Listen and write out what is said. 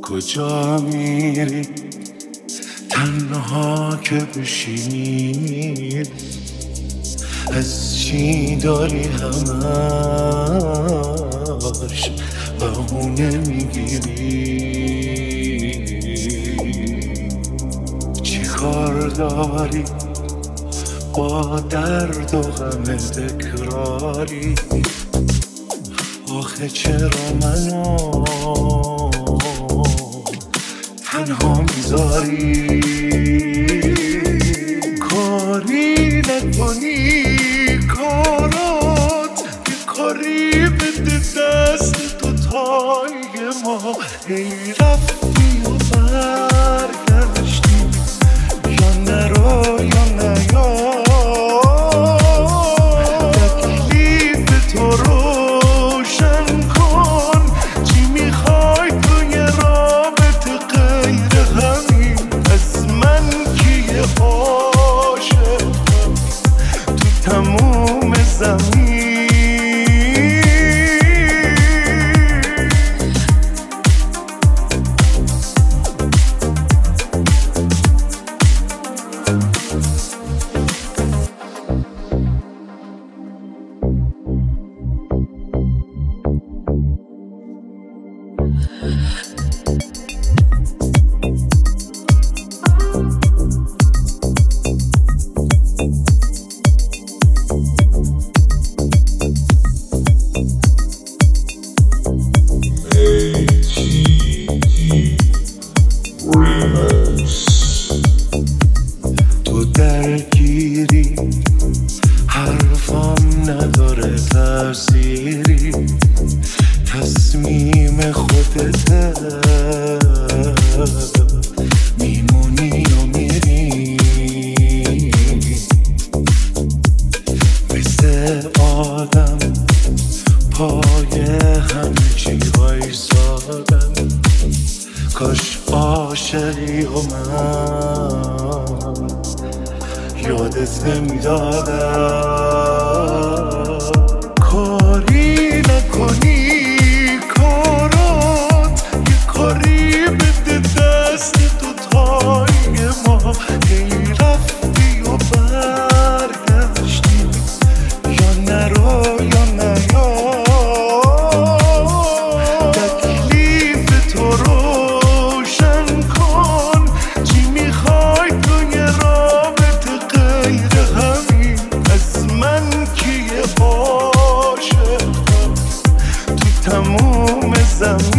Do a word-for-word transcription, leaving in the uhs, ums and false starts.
کجا میری تنها که بشینی؟ از چی داری همش بهونه میگیری؟ چی کار داری با درد و غم تکراری؟ آخه چرا منو تنها میذاری؟ کاری نکنی کارات یه کاری بده دست دوتای ما. ای رفتی و برگشتی یا نرو یا نیا، تکلیف تو روشن کن. چی میخوای توی رابطه غیر همین؟ از من کیه عاشق تو تموم زمین؟ تو درگیری حرفام نداره تأثیری، تصمیم خودته، میمونی و میری. مثل آدم پای همه چی وایسادم، کاش عاشقی و من یادت نمیدادم. کاری نکنی کارات یه کاری بده دست دوتای ما. ای رفتی و برگشتی یا نرو یا نیا، تکلیف تو روشن کن. چی میخوای توی رابطه غیر همین؟ از من کیه عاشق تو تموم زمین؟